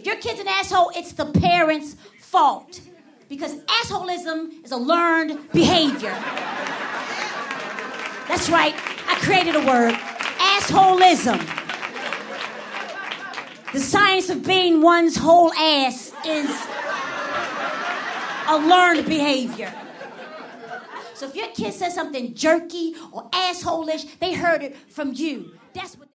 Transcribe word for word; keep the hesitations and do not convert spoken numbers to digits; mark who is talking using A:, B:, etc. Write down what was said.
A: If your kid's an asshole, it's the parent's fault. Because assholism is a learned behavior. That's right, I created a word. Assholism. The science of being one's whole ass is a learned behavior. So if your kid says something jerky or asshole-ish, they heard it from you. That's what